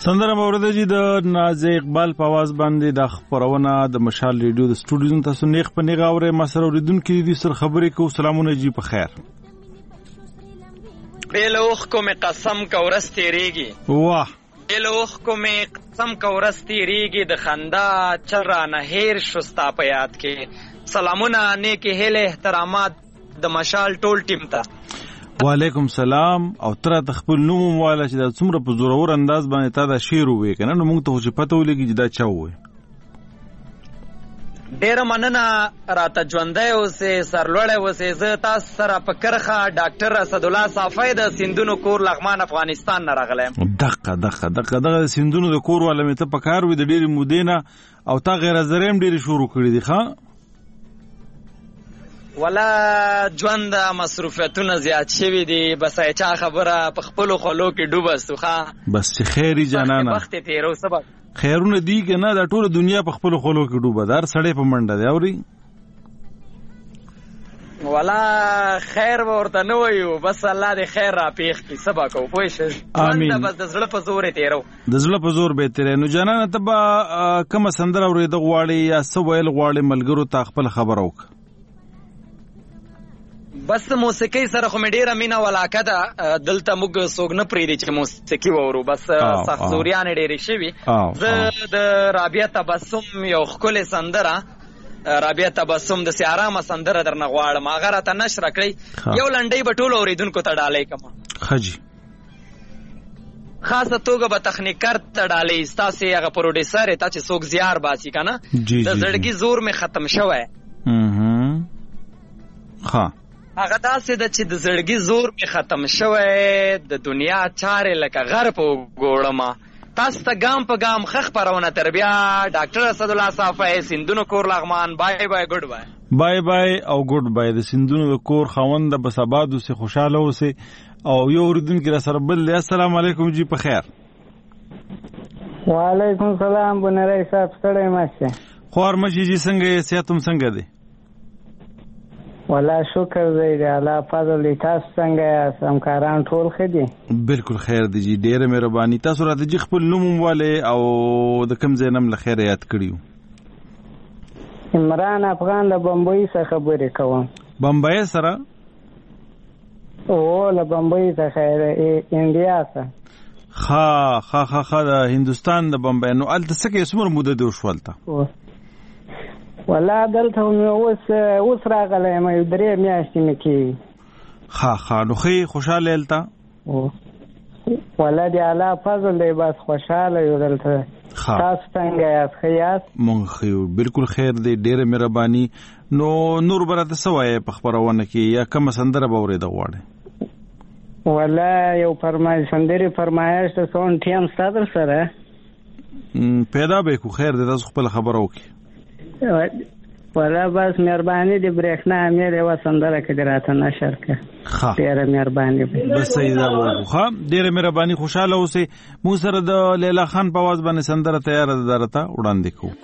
سندره مورده جی د ناز اقبال په आवाज باندې د خبرونه د مشال ریډیو د سټوډیو تاسو نیغ په نیغه اوره مسره اوریدونکو دي سر خبرې کو. سلامونه جی په خیر. بیلوخ کو می قسم کا ورستی ریگی واه بیلوخ کو می قسم کا ورستی ریگی د خندا چر نه هیر شستا په یاد کې. سلامونه نیکی هله احترامات د مشال ټول ټیم ته. وعلیکم سلام. او تر تخپل نوم مواله چې د څومره په زورور انداز باندې تا دا شعر وې کنه نو موږ ته چې پته ولګي چې دا چا وې. ډېر مننه راته ژوندۍ اوسې سرلوړی اوسې. زه تاسو سره په کرخه ډاکټر اسد الله صافی د سیندونو کور لغمان افغانستان نه راغلی یم. دغه سیندونو د کور والا مې ته په کار وې د ډېرې مودې نه او تا غیر زره هم ډېرې شروع کړي دي ښه. ولا ژوند مصروفیتونه زیات شوي دي بس چا خبره په خپلو خولو کې ډوبه سو ښه بس چې خیري جانانه وخت تیرو سبق خیرونه دي که نه دا ټوله دنیا په خپلو خولو کې ډوبه ده. هر سړی په منډه دی اوري ولا خیر به ورته نه وایو بس الله دې خیر را پیښ کړي څه به کوو پوه شې آمین. بس د زړه په زور یې تیرو د زړه په زور به یې تیری. نو جانانه ته به کومه سندره اورېده غواړې یا څه ویل غواړې ملګرو ته خپل خبره وکړه. بس موسیقي سره خو مې ډېره مینه ولاکه ده. دلته موږ څوک نه پرېږدي چې موسیقي واورو بس سخت زوریانې ډېرې شوي. زه د رابعه تبسم یو ښکلې سندره رابعه تبسم د سیارامه سندره درنه غواړم هغه راته نشره کړئ. یو لنډۍ به ټولو اورېدونکو ته ډالۍ کړم. ښه جي. خاصه توګه به تخنیکر ته ډالۍ ستاسې هغه پروډیوسر یې تا چې څوک زیار باسي که نه د زړګي زور مې ختم شوی. ښه هغه داسې ده چې د زړګي زور مې ختم شوی د دنیا چارې لکه غر په وګوړمه. تاسو ته ګام په ګام ښه خپرونه تر بیا ډاکټر اسد الله صافی سیندونو کور لغمان. بای بای ګډ بای. بای بای او ګډ بای. د سیندونو د کور خاوند بس آباد اوسې خوشاله اوسې. او یو اوریدونکي را سره بل دی. السلام علیکم جی په خیر. وعلیکم سلام بنری صاحب ستړی مشه. خوار مشي جی څنګه یې صحت هم څنګه دی؟ والله شکر دی د الله فضل دی. تاسو څنګه یاست؟ همکاران ټول ښه دي؟ بالکل خیر دی جی ډېره مهرباني. تاسو راته جی خپل نوم ووالئ او د کوم ځای نه م له خیره یاد کړي. عمران افغان له بمبئی څخه خبرې کوم. بمبئی سره؟ او له بمبئی څخه انډیا څخه. ښه د هندوستان د بمبئی. نو هلته څه کوې څومره موده دې وشوه هلته؟ والله دلته مې اوس راغلی یم 3 میاشتې مې کېږي. ښه نو ښه خوشحاله هلته؟ والله د الله فضل دی بس خوشحاله یو دلته. تاسو څنګه یاست؟ ښه یاست؟ مونږ ښه یو بالکل خیر دی ډېره مهرباني. نو نور به راته څه وایې په خپرونه کې یا کومه سندره به اورېده غواړې؟ والله یو سندرې فرمایش ته څون ټیم ستا در سره پیدا به کو. خیر دی تاسو خپله خبره وکړئ. والله بس مهرباني د برېښنا امیر یوه سندره کې دې راته نشر کړه. ډېره مهرباني بس صحیح ده وکړو. ښه ډېره مهرباني خوشحاله اوسئ. موږ سره د لیلا خان په اواز باندې سندره تیاره ده درته وړاندې کوو.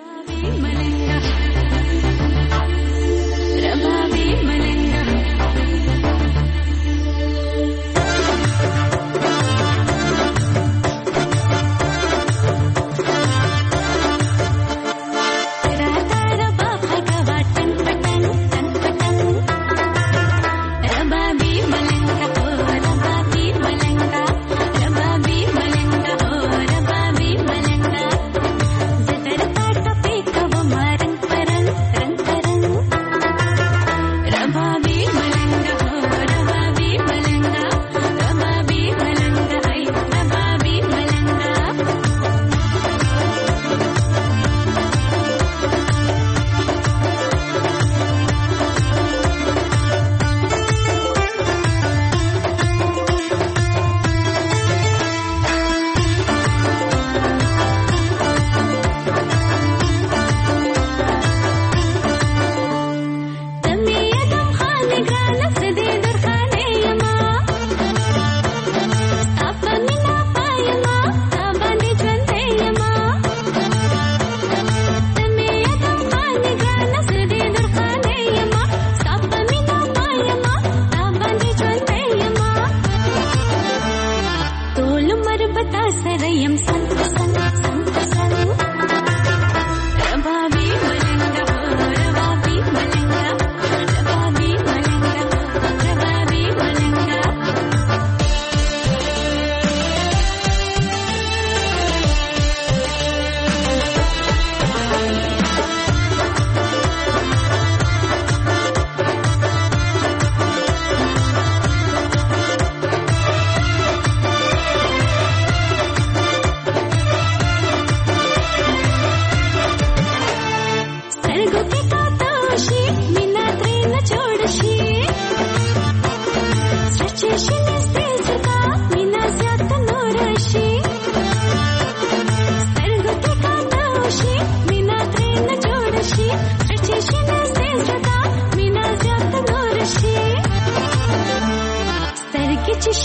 बता सरयम संत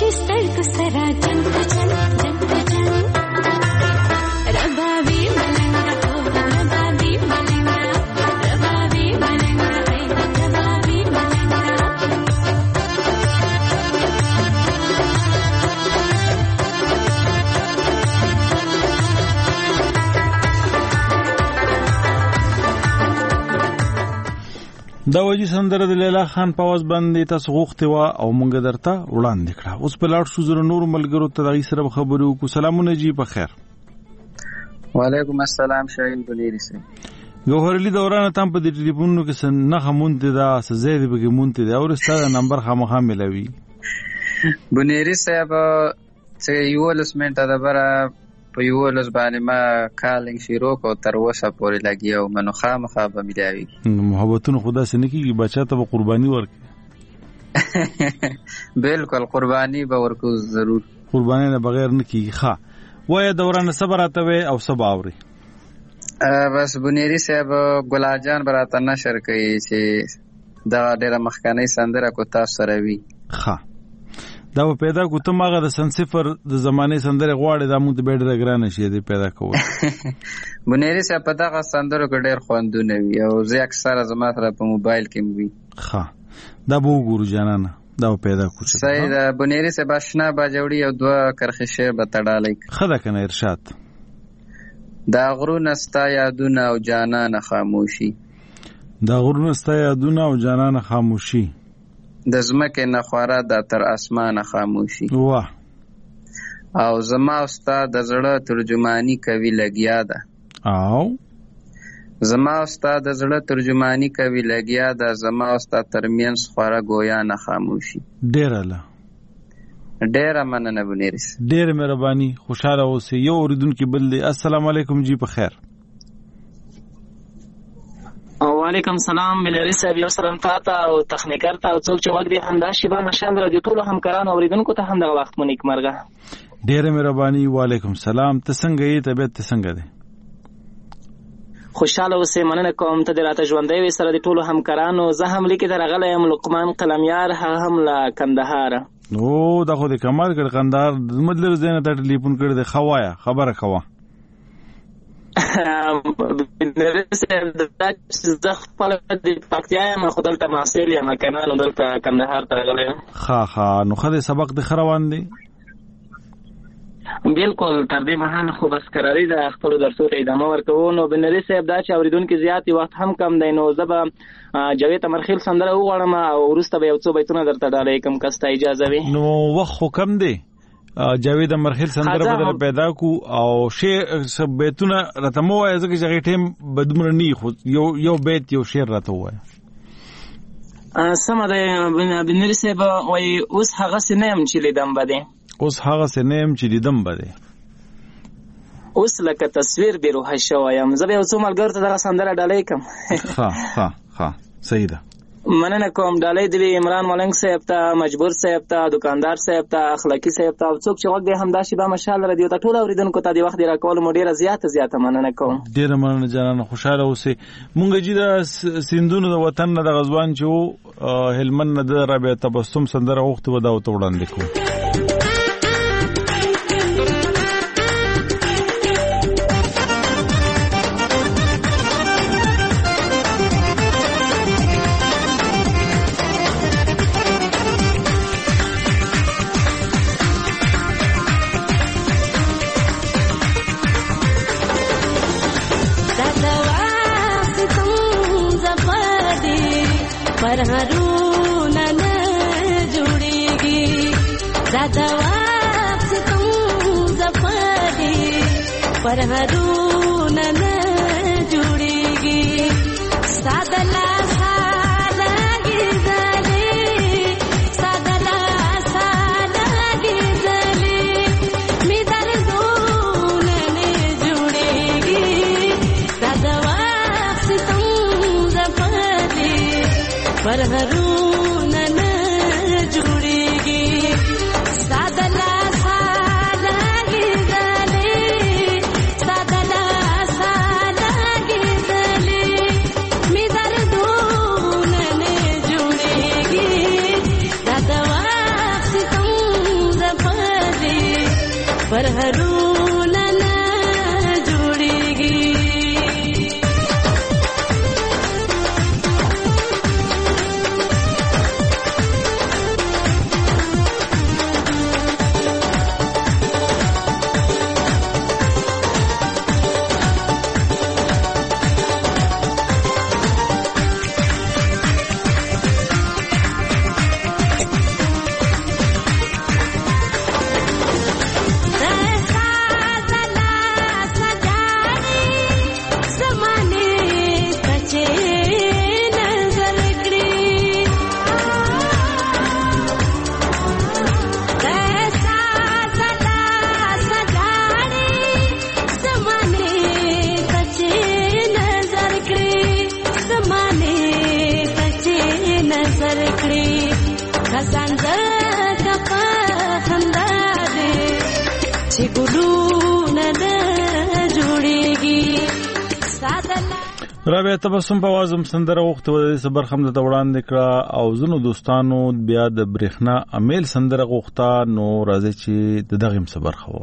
چې سترګو سره جنګ جنګ جنګ جنګ ربابي ملنګ ربابي ملنګ ربابي ملنګ ربابي ملنګ دا وجی سندره د لیلا خان په आवाज باندې تاسو غوښتي وا او مونږ درته وړاندې کړه. اوس په لاړ شو زره نور ملګرو ته دغه سره خبرو کو. سلامونه جی په خیر. وعلیکم السلام شاهین بنيري سي ګوهرلی دوران ته په دې ټلیفونونو کې سن نه مونته دا سزید به مونته دا او ستاسو نمبر خامخا ملوي. بنيري صاحب چې یو لسمنټ دا بره په یو لس باندې ما کالنګ شروع کو تر اوسه پورې لګیو منو خامخا به ملایوي. محبتونو خدا سره نه کیږي بچا ته قرباني ورکړي. بالکل قرباني به ورکو ضرور. قرباني نه بغیر نه کیږي. ښه وای دوران صبر اتوي او صبر اوري. بس بنيري صاحب ګلاجان براته نشر کوي چې دا ډېر مخکنی سندره کو تاسو سره وی. ښه دا پیدا کو ته ماغه د سن صفر د زمانه سندره غواړي دا موږ د بیډ رګرانه شي دی پیدا کوو. بنيري صاحب په دغه سندره کې ډېر خوندونه وي او زه اکثره زما سره په موبایل کې وي. ښه دا به وګورو جانانه دا پیدا کو. صحیح ده بنيري صاحب آشنا باجوړي او دوه کرخي شعر به تړالای. خدا کنه ارشاد دا غرونه ستا یادونه او جانانه خاموشي. دا غرونه ستا یادونه او جانانه خاموشي. د زمکه نخواره د تر اسمانه خاموشي. واه او زما استاد د زړه ترجمانی کوي لګیا ده. او زما استاد د زړه ترجمانی کوي لګیا ده. زما استاد ترمنس خواره گویا نه خاموشي. ډېر مننه بنيري. ډېر مهرباني. خوشاله اوسئ. یو اوریدونکو بل دی. السلام علیکم جی په خیر. وعلیکم سلام ملری صاحب یو سلام تاسو او تخنیکر ته او څوک چې وګ دی همدا شیبه مشال راډیو ټول همکاران اوریدونکو ته هم د وخت مونږ مرګه. ډېر مهرباني. وعلیکم سلام. ته څنګه یې؟ طبيعت ته څنګه ده؟ خوشاله اوسې. مننه کوم ته راته ژوندۍ وي سره د ټولو همکارانو. زه هم لیکي درغلی یم لقمان قلمیار هم له کندهار. او دا خو د کمال کړ کندهار مدلر زینه ته ټلیفون کړ د خوایا خبره کوا. زه خپل د پکتیا یم خو دلته محصل یم کنه نو دلته کندهار ته راغلی یم. ښه نو خدای سبق د خروان دی. بالکل تر دې مهال خو بس قراري د خپل درسونو ادامه ورکوو. نو بنري صاحب دا چې اوریدونکو زیات وخت هم کم دی نو زه به جاوید تمرخیل سندره وغواړم او وروسته به یو څو بیتونه درته ډالۍ کوم که ستا اجازه وي. نو وخت خو کم دی. جاوید مرخیل سندره بدل پیدا کو او شعر بیتونه راته مو وایي ځکه چې ټیم بدمر نه خو یو بیت یو شعر راته وایي. سم ده بنري صاحب وایي اوس هغه سنم چې لیدم بده. اوس هغه سنم چې لیدم بده. اوس لکه تصویر به روح شوایم. زه به یو څو ملګرو ته دغه سندره ډالۍ کوم. ښه صحیح ده. مننه کوم. ډالۍ دی عمران ملنګ صاحب ته، مجبور صاحب ته، دکاندار صاحب ته، اخلاقی صاحب ته او څوک چې وخت دی همدا شیبه مشال راډیو ته ټول اوریدونکو ته د وخت دی راکول مو ډیره زیاته مننه کوم. ډیره مننه جانانه. خوشاله اوسئ. مونږ چې د سیندونو د وطن نه د غزوان چې هلمند نه د رابعه تبسم سندره وخت ودا او وړاندې کوم. पर हरूना न जुड़ेगी सादला साला गिरले सादला साला गिरले मिदर दून न जुड़ेगी सादवा सितम जफले पर हरूना न जुड़ेगी सादला پرهرونه نه جوړیږي رابعه تبسم په आवाज هم سندره وخت د صبر خمد ته وړاندې کړه او زنو دوستانو بیا د برېښنا امیل سندره غوښتا نو راځي چې د دغه صبر خو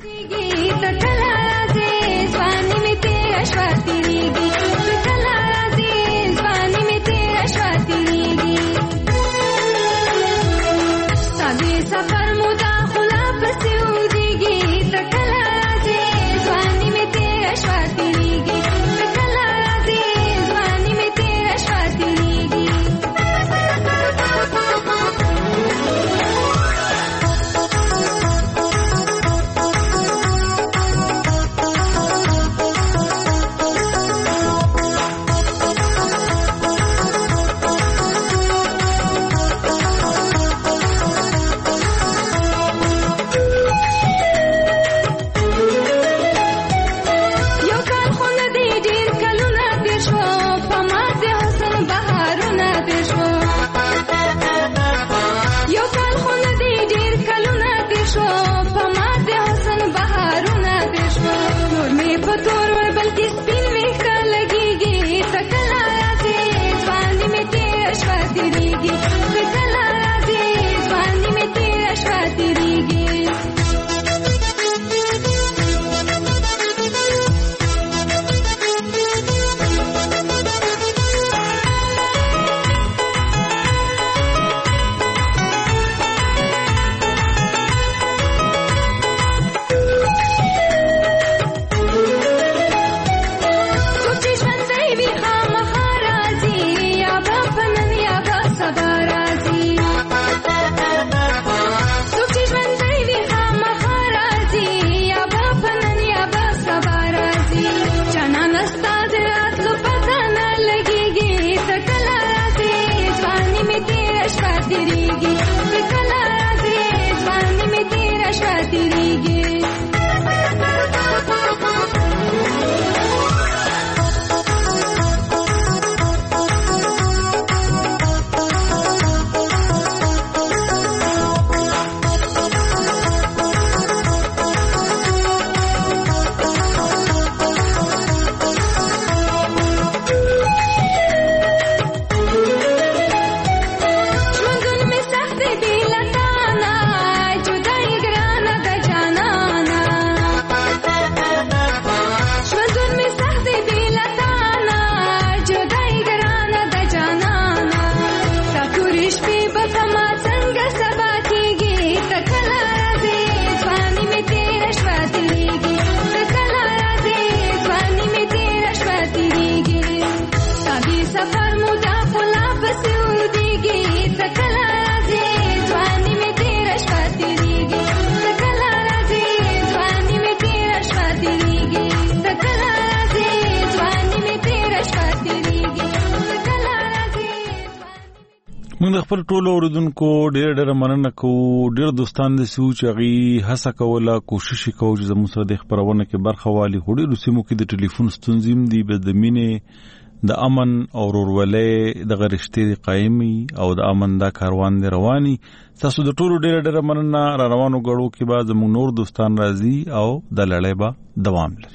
موږ خپل ټول اوریدونکو ډېر مننه کوو. ډېر دوستان د سوچ غي هڅه کوله کوشش کوو چې زموږ سره د خبرونه کې برخه والی هډې رسمو کې د ټلیفون ستونزې دی به د مینې د امن او ورولې د غرشتي قائمي او د امن دا کاروان دی رواني. تاسو د ټولو ډېر مننه. را روانو غړو کې بعد زموږ نور دوستان راځي او د لړۍ به دوام لري.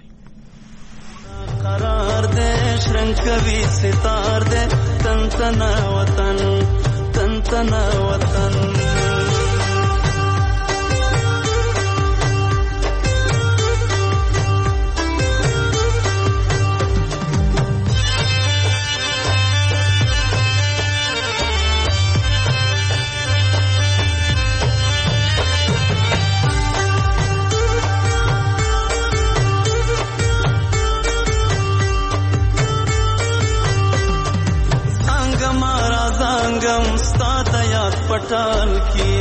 قرار دے شرنکوي ستار دے تن تنا وطن تن تنا وطن ټال کې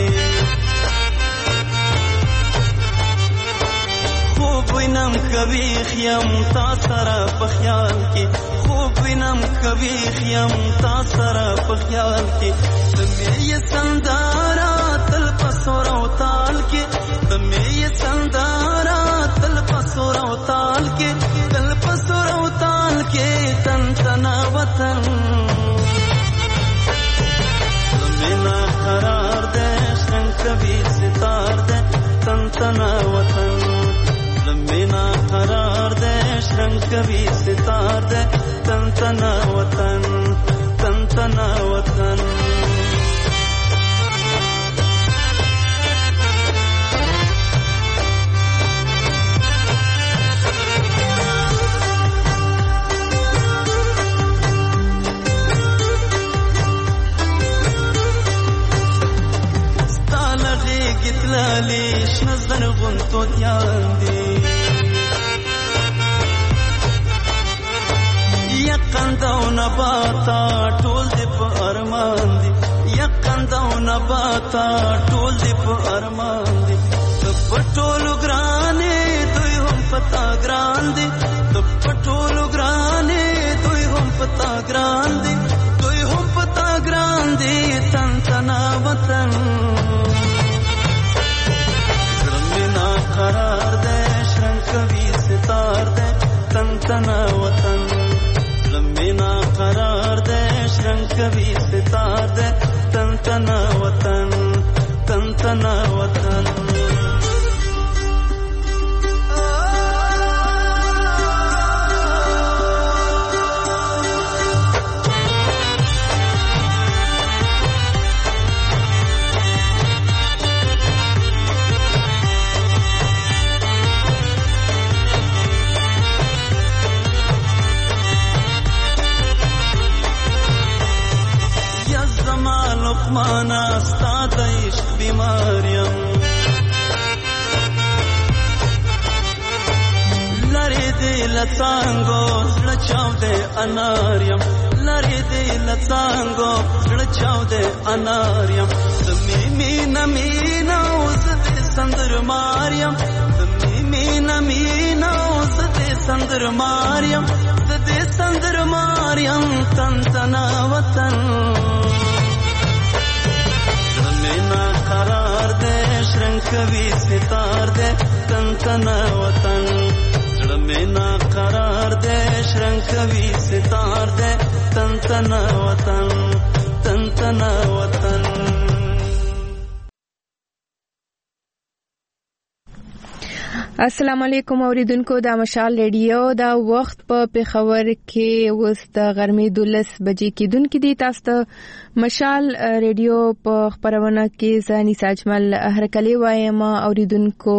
خوب وینم کوي خیم تا سره په خیال کې خوب وینم کوي خیم تا سره په خیال کې تمې سندارا تل پسور او تال کې تمې سندارا تل پسور او تال کې تل پسور او تال کې تن تنا وطن تمنا قرار دے شن کبھی ستار دے تن تنا وطن تمنا قرار دے شن کبھی ستار دے تن تنا وطن تن تنا وطن لالی شنزن غنتو دیان دی یقندو نباتا ټول دی په ارمان دی یقندو نباتا ټول دی په ارمان دی پټولو ګرانې دوی هم پتا ګران دی پټولو ګرانې دوی هم پتا ګران دی دوی هم پتا ګران دی تن تنا وطن قرار دے شرن کبھی ستار دے تن تنا وطن لمبینا قرار دے شرن کبھی ستار دے تن تنا وطن تن تنا وطن مانا ستا د عشق بیماریم لری دی لڅانګو زړه چاو دې اناریم لری دی لڅانګو زړه چاو دې اناریم زمي مینا مینا اوس دې سندر ماریم زمي مینا مینا اوس دې سندر ماریم دې سندر ماریم تن تنا وطن مینا قرار دے شرن کبھی ستار دے تن تنا وطن زړه مینا قرار دے شرن کبھی ستار دے تن تنا وطن تن تنا وطن السلام علیکم اوریدونکو دا مشال ریډیو دا وخت په پیښور کې اوس د غرمې 12 بجې کېدونکې دي تاسو ته مشال ریډیو په خبرونه کې ځاني ساجمل هرکلی وایم اوریدونکو